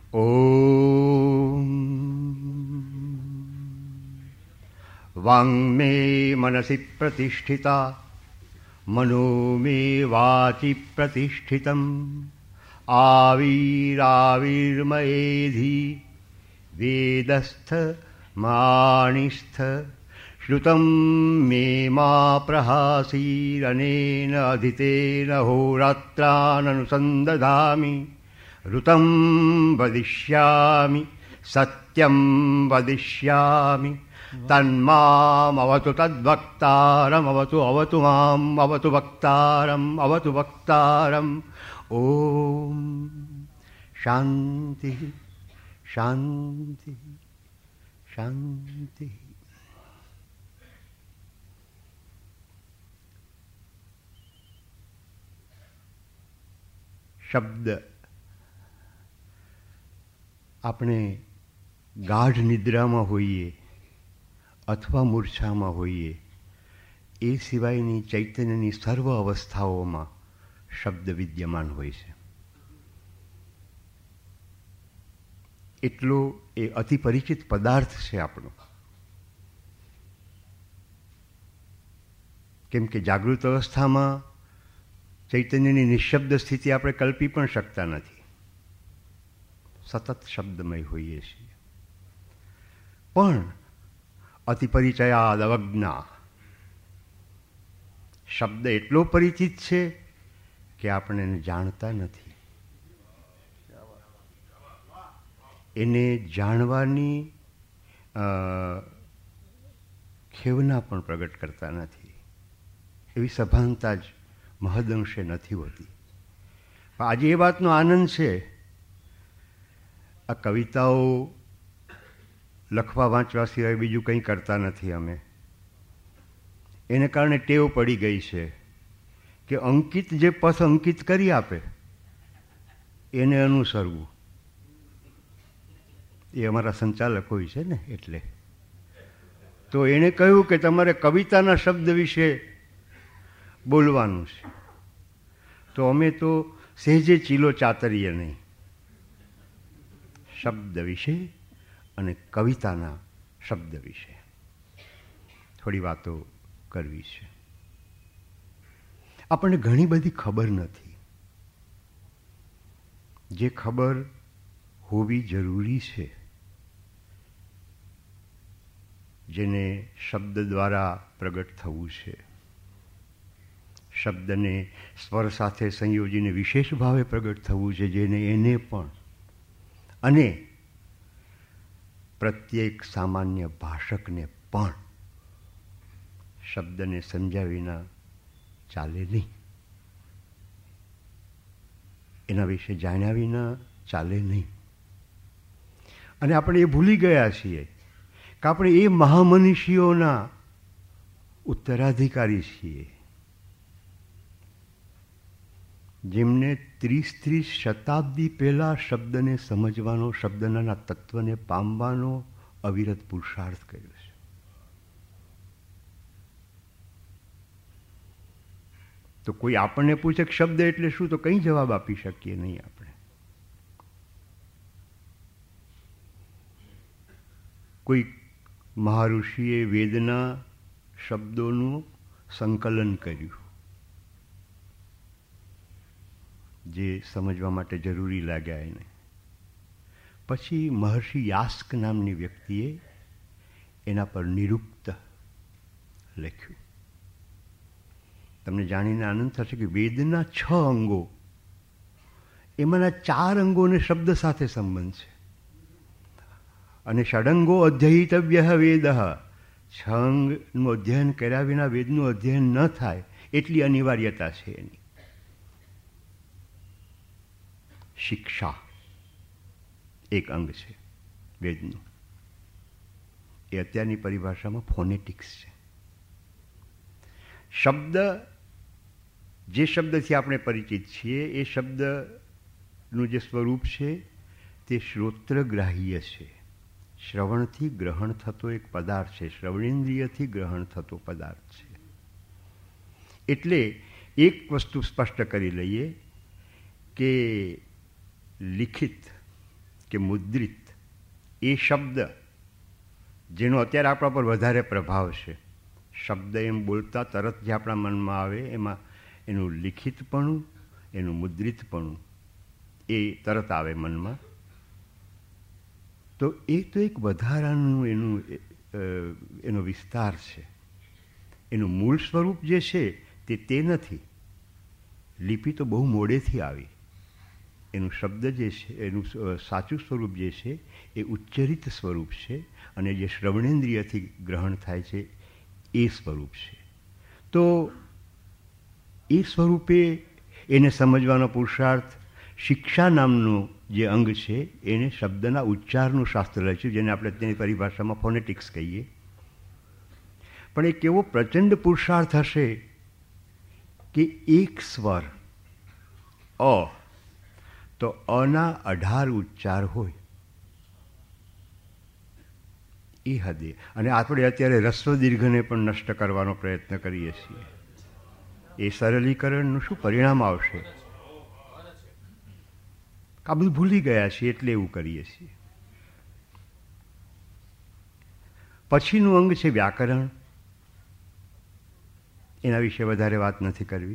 ઓમ વાંગ્મે મનસી પ્રતિષ્ઠિતા મનો મે વાચી પ્રતિષ્ઠિતમ આવિરાવિર્મયેધિ વેદસ્થ માણિસ્થ શ્રુતમ મે મા પ્રહાસીરનેન અધિતેન હોરાત્રાનનુસંદધામિ ઋતમ વદિષ્યામિ સત્યમ વદિષ્યામિ તન્મામવતુ તદ્વક્તારમ અવતુ મામ અવતુ વક્તારમ. ઓમ શાંતિ શાંતિ શાંતિ. શબ્દ આપણે ગાઢ નિદ્રામાં હોઈએ અથવા મૂર્છામાં હોઈએ એ સિવાયની ચૈતન્યની સર્વ અવસ્થાઓમાં શબ્દ વિદ્યમાન હોય છે. એટલો એ અતિ પરિચિત પદાર્થ છે આપણો. કેમ કે જાગૃત અવસ્થામાં ચૈતન્યની નિઃશબ્દ સ્થિતિ આપણે કલ્પી પણ શકતા નથી. સતત શબ્દમય હોઈએ છીએ. પણ અતિપરિચયાદ અવજ્ઞા શબ્દ એટલો પરિચિત છે કે આપણે એને જાણતા નથી. એને જાણવાની ખેવના પણ પ્રગટ કરતા નથી. એવી સભાનતા જ મહદંશે નથી હોતી. પણ આજે એ વાતનો આનંદ છે, આ કવિતાઓ લખવા વાંચવા સિવાય બીજું કંઈ કરતા નથી અમે. એને કારણે ટેવ પડી ગઈ છે કે અંકિત જે પથ અંકિત કરી આપે એને અનુસરવું. એ અમારા સંચાલક હોય છે ને, એટલે તો એણે કહ્યું કે તમારે કવિતાના શબ્દ વિશે બોલવાનું છે. તો અમે તો સહેજે ચીલો ચાતરીએ નહીં, શબ્દ વિશે અને કવિતાના શબ્દ વિશે થોડી વાતો કરવી છે. આપણને ઘણી બધી ખબર નથી. જે ખબર હોવી જરૂરી છે, જેને શબ્દ દ્વારા પ્રગટ થવું છે, શબ્દને સ્વર સાથે સંયોજીને વિશેષ ભાવે પ્રગટ થવું છે, જેને એને પણ અને પ્રત્યેક સામાન્ય ભાષકને પણ શબ્દને સમજ્યા વિના ચાલે નહીં. એના વિશે જાણ્યા વિના ચાલે નહીં. અને આપણે એ ભૂલી ગયા છીએ કે આપણે એ મહામનીષીઓના ઉત્તરાધિકારી છીએ જેમને 30 શતાબ્દી પહેલાં શબ્દને સમજવાનો, શબ્દના તત્વને પામવાનો અવિરત પુરુષાર્થ કર્યો છે. તો કોઈ આપણને પૂછે કે શબ્દ એટલે શું, તો કંઈ જવાબ આપી શકીએ નહીં આપણે. કોઈ મહાઋષિએ વેદના શબ્દોનું સંકલન કર્યું જે સમજવા માટે જરૂરી લાગ્યા એને. પછી મહર્ષિ યાસ્ક નામની વ્યક્તિએ એના પર નિરુક્ત લખ્યું. તમને જાણીને આનંદ થશે કે વેદના 6 અંગો, એમાંના 4 અંગોને શબ્દ સાથે સંબંધ છે. અને ષડંગો અધ્યયિતવ્ય વેદ, 6 અંગનું અધ્યયન કર્યા વિના વેદનું અધ્યયન ન થાય એટલી અનિવાર્યતા છે એની. શિક્ષા એક અંગ છે વેદનું. એ અત્યારની પરિભાષામાં ફોનેટિક્સ છે. શબ્દ, જે શબ્દથી આપણે પરિચિત છીએ એ શબ્દનું જે સ્વરૂપ છે તે શ્રોત્રગ્રાહ્ય છે. શ્રવણથી ગ્રહણ થતો એક પદાર્થ છે, શ્રવણેન્દ્રિયથી ગ્રહણ થતો પદાર્થ છે. એટલે એક વસ્તુ સ્પષ્ટ કરી લઈએ કે લિખિત કે મુદ્રિત એ શબ્દ જેનો અત્યારે આપણા પર વધારે પ્રભાવ છે, શબ્દ એમ બોલતા તરત જે આપણા મનમાં આવે એમાં એનું લિખિતપણું, એનું મુદ્રિતપણું એ તરત આવે મનમાં. તો એ તો એક વધારાનું એનો વિસ્તાર છે. એનું મૂળ સ્વરૂપ જે છે તે નથી. લિપિ તો બહુ મોડેથી આવી. એનું શબ્દ જે છે, એનું સાચું સ્વરૂપ જે છે એ ઉચ્ચરિત સ્વરૂપ છે, અને જે શ્રવણેન્દ્રિયથી ગ્રહણ થાય છે એ સ્વરૂપ છે. તો એ સ્વરૂપે એને સમજવાનો પુરુષાર્થ શિક્ષા નામનું જે અંગ છે એને શબ્દના ઉચ્ચારનું શાસ્ત્ર રચ્યું, જેને આપણે તેની પરિભાષામાં ફોનેટિક્સ કહીએ. પણ એ કેવો પ્રચંડ પુરુષાર્થ હશે કે એક સ્વર અ, તો અના 18 ઉચ્ચાર હોય એ હદે. અને આપણે અત્યારે રસ્વ દીર્ઘને પણ નષ્ટ કરવાનો પ્રયત્ન કરીએ છીએ. એ સરળીકરણનું શું પરિણામ આવશે? આ બધું ભૂલી ગયા છીએ એટલે એવું કરીએ છીએ. પછીનું અંગ છે વ્યાકરણ. એના વિશે વધારે વાત નથી કરવી.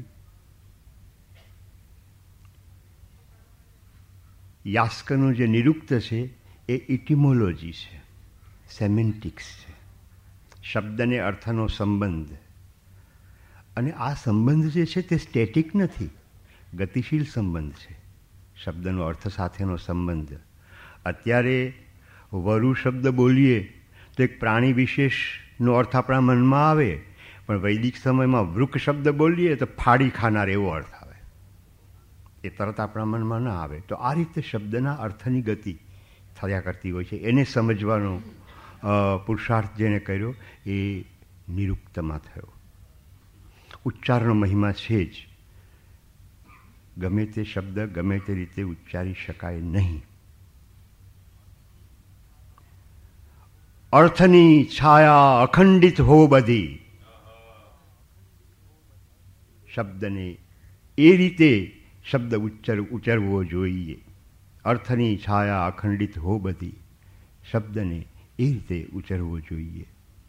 યાસ્કનું જે નિરુક્ત છે એ ઇટિમોલોજી છે, સેમેન્ટિક્સ છે, શબ્દને અર્થનો સંબંધ. અને આ સંબંધ જે છે તે સ્ટેટિક નથી, ગતિશીલ સંબંધ છે. શબ્દનો અર્થ સાથેનો સંબંધ. અત્યારે વરુ શબ્દ બોલીએ તો એક પ્રાણી વિશેષનો અર્થ આપણા મનમાં આવે, પણ વૈદિક સમયમાં વૃક શબ્દ બોલીએ તો ફાડી ખાનાર એવો અર્થ આવે. એ તરત આપણા મનમાં ના આવે. તો આ રીતે શબ્દના અર્થની ગતિ થયા કરતી હોય છે. એને સમજવાનો પુરુષાર્થ જેને કર્યો એ નિરુક્તમાં થયો. ઉચ્ચારનો મહિમા છે જ. ગમે તે શબ્દ ગમે તે રીતે ઉચ્ચારી શકાય નહીં. અર્થની છાયા અખંડિત હો બધી. શબ્દને એ રીતે શબ્દ ઉચ્ચારવો જોઈએ. અર્થની છાયા અખંડિત હો બધી. શબ્દને એ રીતે ઉચ્ચારવો જોઈએ.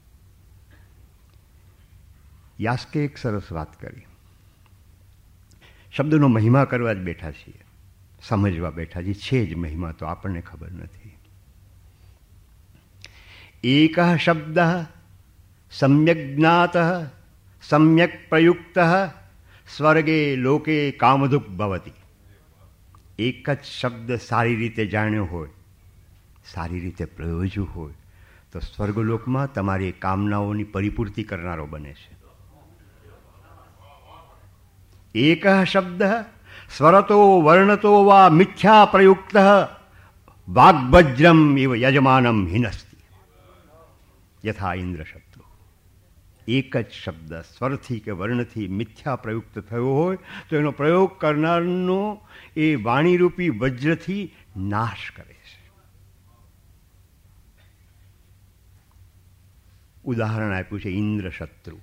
યાસ્કે એક સરસ વાત કરી. શબ્દનો મહિમા કરવા જ બેઠા છીએ, સમજવા બેઠા છીએ. છે જ મહિમા, તો આપણને ખબર નથી. એક શબ્દ સમ્યક જ્ઞાત સમ્યક પ્રયુક્ત સ્વર્ગે લોકે કામધુક ભવતી. એક જ શબ્દ સારી રીતે જાણ્યો હોય, સારી રીતે પ્રયોજ્યો હોય તો સ્વર્ગલોકમાં તમારી કામનાઓની પરિપૂર્તિ કરનારો બને છે. એક શબ્દ સ્વરતો વર્ણતો વા મિથ્યા પ્રયુક્ત વાગ્વજ્રમ ઇવ યજમાનમ હિનસ્તિ યથા ઇન્દ્ર શબ્દ. એક જ શબ્દ સ્વરથી કે વર્ણથી મિથ્યા પ્રયુક્ત થયો હોય તો એનો પ્રયોગ કરનારનો એ વાણીરૂપી વજ્રથી નાશ કરે છે. ઉદાહરણ આપ્યું છે ઇન્દ્ર શત્રુ.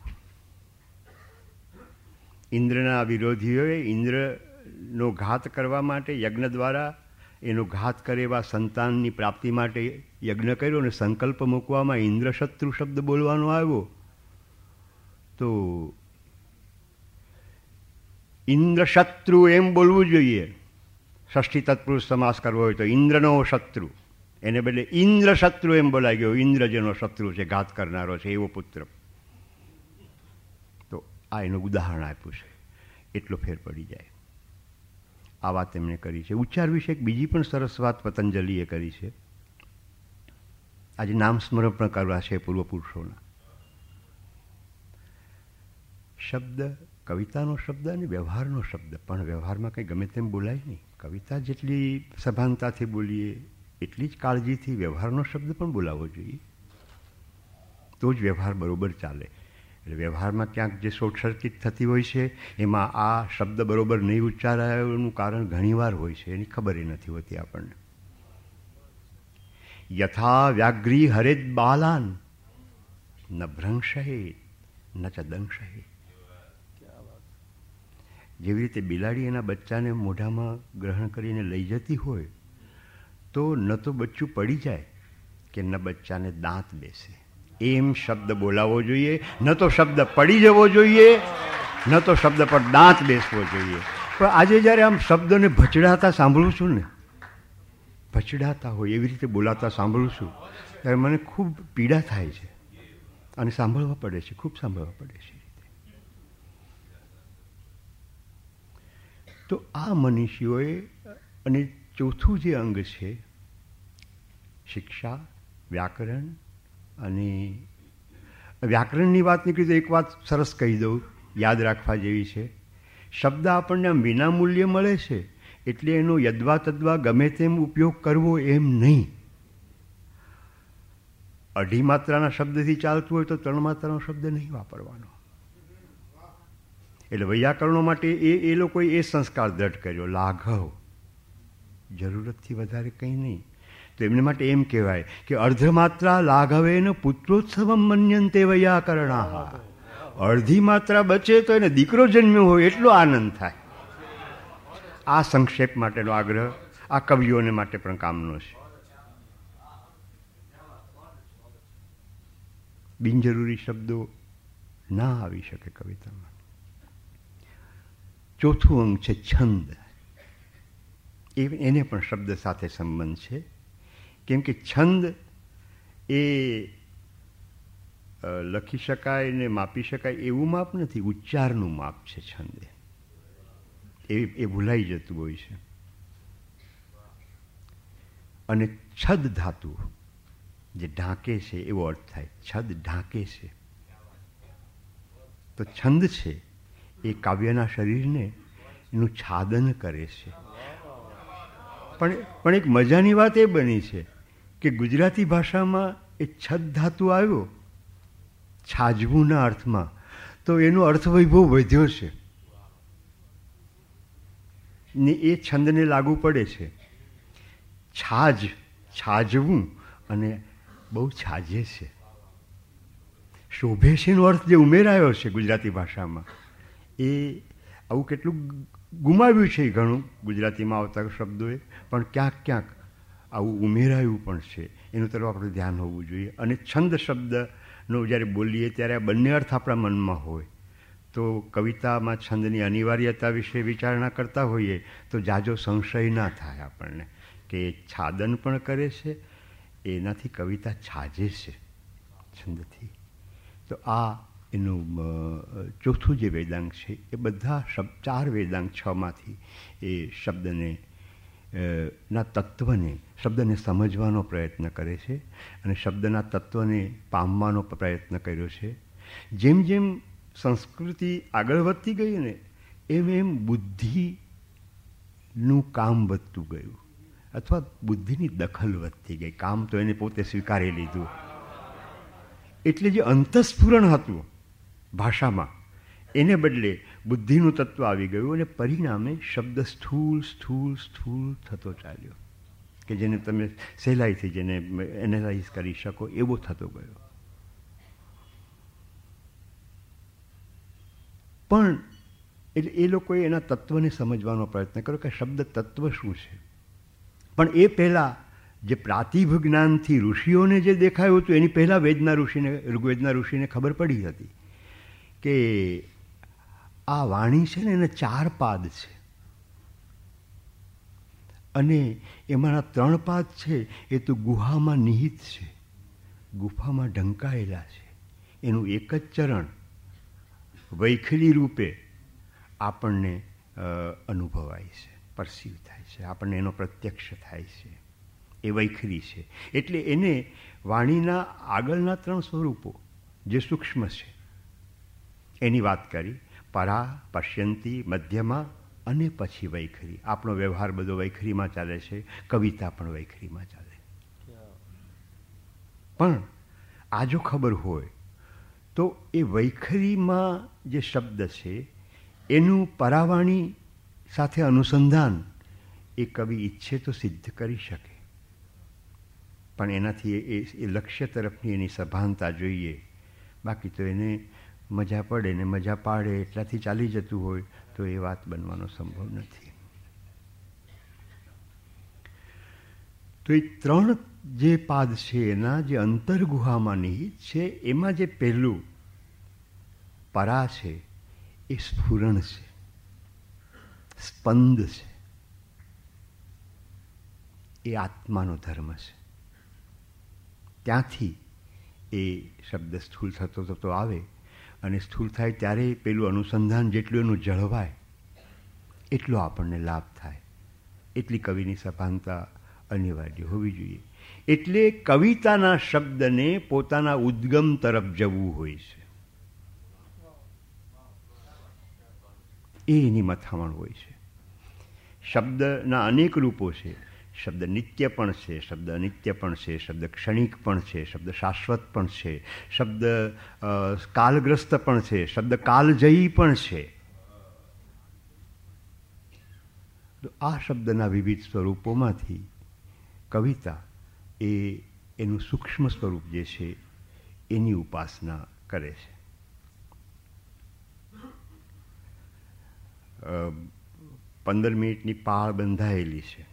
ઇન્દ્રના વિરોધીઓએ ઇન્દ્રનો ઘાત કરવા માટે યજ્ઞ દ્વારા એનો ઘાત કરે એવા સંતાનની પ્રાપ્તિ માટે યજ્ઞ કર્યો અને સંકલ્પ મૂકવામાં ઇન્દ્ર શત્રુ શબ્દ બોલવાનો આવ્યો. તો ઇન્દ્ર શત્રુ એમ બોલવું જોઈએ. ષષ્ઠી તત્પુરુષ સમાસ કરવો હોય તો ઇન્દ્રનો શત્રુ, એને બદલે ઇન્દ્ર શત્રુ એમ બોલાઈ ગયો. ઇન્દ્ર જેનો શત્રુ છે, ઘાત કરનારો છે, એવો પુત્ર. તો આ એનું ઉદાહરણ આપ્યું છે. એટલો ફેર પડી જાય. આ વાત એમણે કરી છે. ઉચ્ચાર વિશે એક બીજી પણ સરસ વાત પતંજલિએ કરી છે. આજે નામ સ્મરણ પણ કરવા છે પૂર્વ પુરુષોના. શબ્દ કવિતાનો શબ્દ અને વ્યવહારનો શબ્દ, પણ વ્યવહારમાં કંઈ ગમે તેમ બોલાય નહીં. કવિતા જેટલી સભાનતાથી બોલીએ એટલી જ કાળજીથી વ્યવહારનો શબ્દ પણ બોલાવવો જોઈએ. તો જ વ્યવહાર બરોબર ચાલે. એટલે વ્યવહારમાં ક્યાંક જે શોર્ટ સર્કિટ થતી હોય છે એમાં આ શબ્દ બરોબર નહીં ઉચ્ચારાયનું કારણ ઘણીવાર હોય છે, એની ખબર નથી હોતી આપણને. યથા વ્યાઘ્રી હરેદ બાલાન ન ભ્રંશહેત ન ચ દંશહેત. જેવી રીતે બિલાડી એના બચ્ચાને મોઢામાં ગ્રહણ કરીને લઈ જતી હોય તો ન તો બચ્ચું પડી જાય કે ન બચ્ચાને દાંત બેસે. એમ શબ્દ બોલાવવો જોઈએ, ન તો શબ્દ પડી જવો જોઈએ, ન તો શબ્દ પર દાંત બેસવો જોઈએ. પણ આજે જ્યારે આમ શબ્દોને ભચડાતા સાંભળું છું ને, ભચડાતા હોય એવી રીતે બોલાતા સાંભળું છું, ત્યારે મને ખૂબ પીડા થાય છે અને સાંભળવા પડે છે, ખૂબ સાંભળવા પડે છે. તો આ મનીષીઓએ, અને ચોથું જે અંગ છે શિક્ષા, વ્યાકરણ. અને વ્યાકરણની વાત નીકળી તો એક વાત સરસ કહી દઉં, યાદ રાખવા જેવી છે. શબ્દ આપણને આમ વિનામૂલ્યે મળે છે એટલે એનો યદ્વા તદ્વા ગમે તેમ ઉપયોગ કરવો એમ નહીં. અઢી માત્રાના શબ્દથી ચાલતું હોય તો 3 માત્રાનો શબ્દ નહીં વાપરવાનો. એટલે વૈયાકરણો માટે એ લોકોએ એ સંસ્કાર દ્રઢ કર્યો, લાઘવ, જરૂરતથી વધારે કંઈ નહીં. તો એમને માટે એમ કહેવાય કે અર્ધમાત્રા લાઘવેન પુત્રોત્સવમ મન્યન્તે વૈયાકરણાઃ. અડધી માત્રા બચે તો એને દીકરો જન્મ્યો હોય એટલો આનંદ થાય. આ સંક્ષેપ માટેનો આગ્રહ આ કવિઓને માટે પણ કામનો છે. બિનજરૂરી શબ્દો ના આવી શકે કવિતામાં. ચોથું અંગ છે છંદ. એને પણ શબ્દ સાથે સંબંધ છે, કેમ કે છંદ એ લખી શકાય ને માપી શકાય એવું માપ નથી, ઉચ્ચારનું માપ છે છંદ. એ ભૂલાઈ જતું હોય છે. અને છદ ધાતુ જે ઢાંકે છે એવો અર્થ થાય. છદ ઢાંકે છે. તો છંદ છે એ કાવ્યના શરીરને એનું છાદન કરે છે. પણ એક મજાની વાત એ બની છે કે ગુજરાતી ભાષામાં એ છદ ધાતુ આવ્યો છાજવુંના અર્થમાં, તો એનો અર્થવૈભવ વધ્યો છે ને એ છંદને લાગુ પડે છે. છાજ, છાજવું, અને બહુ છાજે છે, શોભે છે નો અર્થ જે ઉમેરાયો છે ગુજરાતી ભાષામાં, એ આવું કેટલું ગુમાવ્યું છે ઘણું ગુજરાતીમાં આવતા શબ્દોએ, પણ ક્યાંક ક્યાંક આવું ઉમેરાયું પણ છે. એનું તરફ આપણે ધ્યાન હોવું જોઈએ. અને છંદ શબ્દનો જ્યારે બોલીએ ત્યારે આ બંને અર્થ આપણા મનમાં હોય તો કવિતામાં છંદની અનિવાર્યતા વિશે વિચારણા કરતા હોઈએ તો જાજો સંશય ના થાય આપણને કે છાદન પણ કરે છે, એનાથી કવિતા છાજે છે છંદથી. તો આ એનું ચોથું જે વેદાંગ છે એ બધા 4 વેદાંગ 6માંથી એ શબ્દને ના તત્વને, શબ્દને સમજવાનો પ્રયત્ન કરે છે અને શબ્દના તત્વને પામવાનો પ્રયત્ન કર્યો છે. જેમ જેમ સંસ્કૃતિ આગળ વધતી ગઈ ને એમ એમ બુદ્ધિનું કામ વધતું ગયું, અથવા બુદ્ધિની દખલ વધતી ગઈ. કામ તો એને પોતે સ્વીકારી લીધું. એટલે જે અંતઃસ્ફુરણ હતું ભાષામાં એને બદલે બુદ્ધિનું તત્વ આવી ગયું અને પરિણામે શબ્દ સ્થૂળ સ્થૂળ સ્થૂળ થતો ચાલ્યો, કે જેને તમે સહેલાઈથી જેને એનાલાઇઝ કરી શકો એવો થતો ગયો. પણ એટલે એ લોકોએ એના તત્વને સમજવાનો પ્રયત્ન કર્યો કે શબ્દ તત્વ શું છે. પણ એ પહેલાં જે પ્રાતિભ જ્ઞાનથી ઋષિઓને જે દેખાયું હતું એની પહેલાં ઋગ્વેદના ઋષિને ખબર પડી હતી કે આ વાણી છે ને એને 4 પાદ છે અને એમાંના 3 પાદ છે એ તો ગુહામાં નિહિત છે, ગુફામાં ઢંકાયેલા છે. એનું એક જ ચરણ વૈખરી રૂપે આપણને અનુભવાય છે, પરસીવ થાય છે, આપણને એનો પ્રત્યક્ષ થાય છે. એ વૈખરી છે. એટલે એને વાણીના આગળના 3 સ્વરૂપો જે સૂક્ષ્મ છે એની વાત કરી. પરા, પશ્યંતી, મધ્યમાં અને પછી વૈખરી. આપણો વ્યવહાર બધો વૈખરીમાં ચાલે છે, કવિતા પણ વૈખરીમાં ચાલે. પણ આ જો ખબર હોય તો એ વૈખરીમાં જે શબ્દ છે એનું પરાવાણી સાથે અનુસંધાન એ કવિ ઈચ્છે તો સિદ્ધ કરી શકે, પણ એનાથી એ લક્ષ્ય તરફની એની સભાનતા જોઈએ. બાકી તો એને મજા પડે ને મજા પાડે એટલાથી ચાલી જતું હોય તો એ વાત બનવાનો સંભવ નથી. તો એ 3 જે પાદ છે એના જે અંતર્ગુહામાં નિહિત છે, એમાં જે પહેલું પરા છે એ સ્ફુરણ છે, સ્પંદ છે, એ આત્માનો ધર્મ છે. ત્યાંથી એ શબ્દ સ્થૂળ થતો થતો આવે અને સ્થૂળ થાય ત્યારે પેલું અનુસંધાન જેટલું એનું જળવાય એટલો આપણને લાભ થાય. એટલી કવિની સભાનતા અનિવાર્ય હોવી જોઈએ. એટલે કવિતાના શબ્દને પોતાના ઉદ્ગમ તરફ જવું હોય છે, એ એની મથામણ હોય છે. શબ્દના અનેક રૂપો છે. શબ્દ નિત્ય પણ છે, શબ્દ અનિત્ય પણ છે, શબ્દ ક્ષણિક પણ છે, શબ્દ શાશ્વત પણ છે, શબ્દ કાલગ્રસ્ત પણ છે, શબ્દ કાલજયી પણ છે. તો આ શબ્દના વિવિધ સ્વરૂપોમાંથી કવિતા એ એનું સૂક્ષ્મ સ્વરૂપ જે છે એની ઉપાસના કરે છે. 15 મિનિટની પાળ બંધાયેલી છે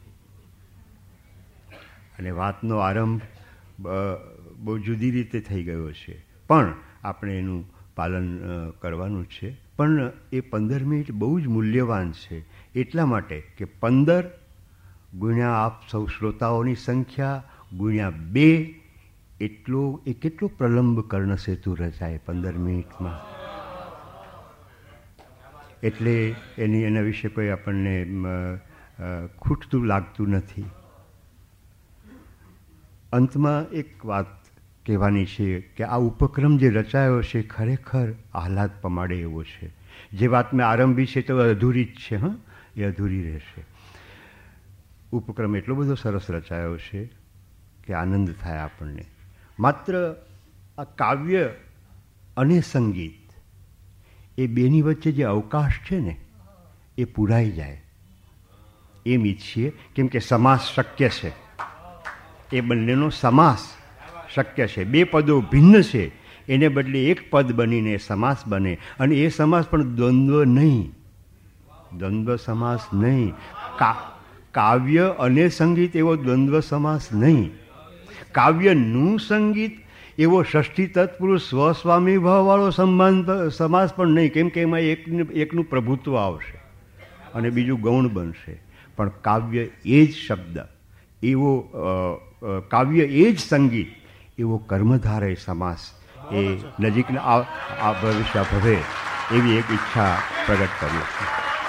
અને વાતનો આરંભ બહુ જુદી રીતે થઈ ગયો છે, પણ આપણે એનું પાલન કરવાનું છે. પણ એ 15 મિનિટ બહુ જ મૂલ્યવાન છે, એટલા માટે કે 15 ગુણ્યા આપ સૌ શ્રોતાઓની સંખ્યા ગુણ્યા 2 એ કેટલો પ્રલંબ કર્ણસેતુ રચાય 15 મિનિટમાં. એટલે એના વિશે કોઈ આપણને ખૂટતું લાગતું નથી. અંતમાં એક વાત કહેવાની છે કે આ ઉપક્રમ જે રચાયો છે ખરેખર આહલાદ પમાડે એવો છે. જે વાત મેં આરંભી છે તો અધૂરી જ છે, એ અધૂરી રહેશે. ઉપક્રમ એટલો બધો સરસ રચાયો છે કે આનંદ થાય આપણને. માત્ર આ કાવ્ય અને સંગીત એ બેની વચ્ચે જે અવકાશ છે ને એ પૂરાઈ જાય એમ ઈચ્છીએ, કેમ કે સમાસ શક્ય છે. એ બંનેનો સમાસ શક્ય છે. 2 પદો ભિન્ન છે, એને બદલે એક પદ બનીને સમાસ બને, અને એ સમાસ પણ દ્વંદ્વ નહીં, દ્વંદ્વ સમાસ નહીં. કાવ્ય અને સંગીત એવો દ્વંદ્વ સમાસ નહીં. કાવ્યનું સંગીત એવો ષષ્ઠી તત્પુરુષ સ્વસ્વામી ભાવવાળો સમાસ પણ નહીં, કેમ કે એમાં એકનું પ્રભુત્વ આવશે અને બીજું ગૌણ બનશે. પણ કાવ્ય એ જ શબ્દ એવો, કાવ્ય એ જ સંગીત એવો કર્મધારય સમાસ એ નજીકના આ ભવિષ્ય ભવે એવી એક ઈચ્છા પ્રગટ કરી છે.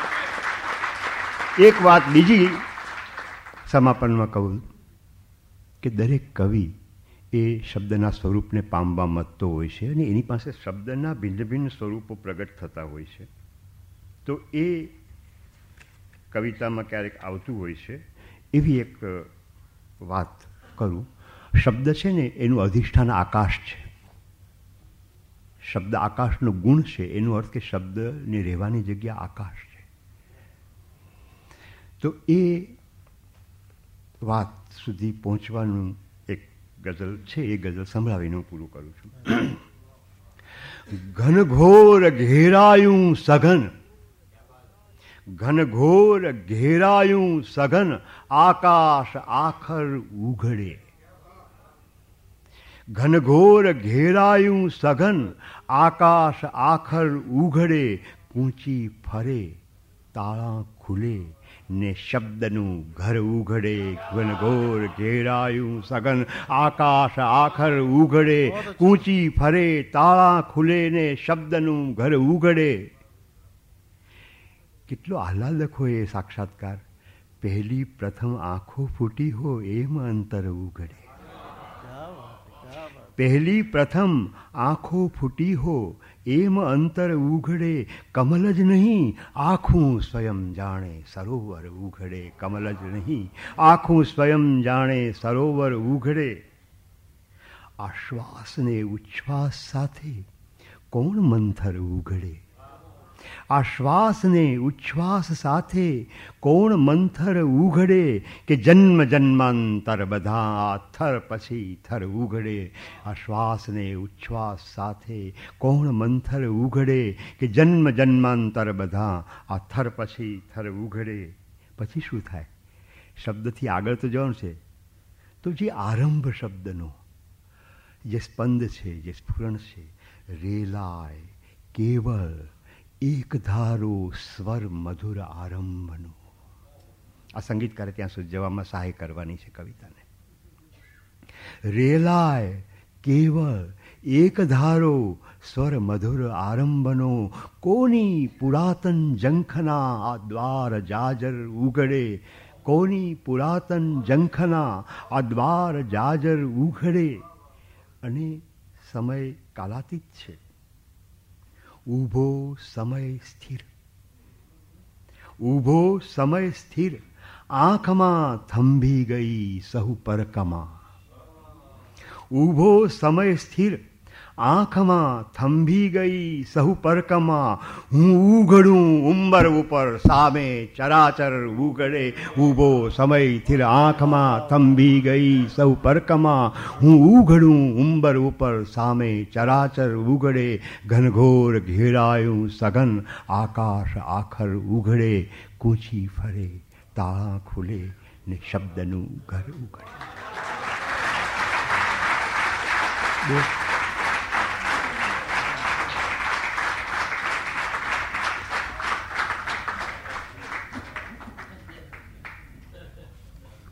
એક વાત બીજી સમાપનમાં કહું કે દરેક કવિ એ શબ્દના સ્વરૂપને પામવા મથતો હોય છે અને એની પાસે શબ્દના ભિન્ન ભિન્ન સ્વરૂપો પ્રગટ થતા હોય છે. તો એ કવિતામાં ક્યારેક આવતું હોય છે. એવી એક વાત કરું. શબ્દ છે ને એનું અધિષ્ઠાન આકાશ છે. શબ્દ આકાશનો ગુણ છે, એનો અર્થ કે શબ્દની રહેવાની જગ્યા આકાશ છે. તો એ વાત સુધી પહોંચવાનું એક ગઝલ છે, એ ગઝલ સંભળાવીને હું પૂરું કરું છું. ઘનઘોર ઘેરાયું સઘન, ઘનઘોર ઘેરાયું સઘન, આકાશ આખર ઉઘડે. ઘનઘોર ઘેરાયું સઘન, આકાશ આખર ઉઘડે, કૂંચી ફરે તાળા ખુલે ને શબ્દનું ઘર ઉઘડે. ઘનઘોર ઘેરાયું સઘન, આકાશ આખર ઉઘડે, કૂંચી ફરે તાળા ખુલે ને શબ્દનું ઘર ઉઘડે. કેટલો આહલાદક હોય એ સાક્ષાત્કાર. પહેલી પ્રથમ આંખો ફૂટી હો એમ અંતર ઉઘડે. પહેલી પ્રથમ આંખો ફૂટી હો એમ અંતર ઉઘડે. કમલ જ નહીં આખું સ્વયં જાણે સરોવર ઉઘડે. કમલ જ નહીં આખું સ્વયં જાણે સરોવર ઉઘડે. આશ્વાસ ને ઉચ્છ્વાસ સાથે કોણ મંથર ઉઘડે. આશ્વાસ ને ઉચ્છ્વાસ સાથે કોણ મંથર ઉઘડે. કે જન્મ જન્માંતર બધા થર પછી થર ઉઘડે. આશ્વાસ ને ઉચ્છ્વાસ સાથે કોણ મંથર ઉઘડે. કે જન્મ જન્માંતર બધા આ થર પછી થર ઉઘડે. પછી શું થાય? શબ્દથી આગળ તો જવાનું છે. તો જે આરંભ શબ્દનો જે સ્પંદ છે, જે સ્ફુરણ છે, રેલાય કેવળ એક ધારો સ્વર મધુર આરંભનો. આ સંગીતકારે ત્યાં સુધી જવામાં સહાય કરવાની છે કવિતાને. રેલાય કેવળ એક ધારો સ્વર મધુર આરંભનો, કોની પુરાતન ઝંખના આ દ્વાર જાજર ઉઘડે, કોની પુરાતન ઝંખના આ દ્વાર જાજર ઉઘડે. અને સમય કાલાતીત છે. ઊભો સમય સ્થિર, ઊભો સમય સ્થિર, આંખમાં થંભી ગઈ સહુ પરકમાં. ઊભો સમય સ્થિર, આંખમાં થંભી ગઈ સહુ પરકમાં. હું ઉઘડું ઉંબર ઉપર સામે ચરાચર ઉઘડે. ઊભો સમય સ્થિર, આંખમાં થંભી ગઈ સહુ પરકમાં. હું ઉઘડું ઉંબર ઉપર સામે ચરાચર ઉઘડે. ઘનઘોર ઘેરાયું સઘન આકાશ આખર ઉઘડે. કૂંચી ફરે તાળા ખુલે ને શબ્દનું ઘર ઉઘડે.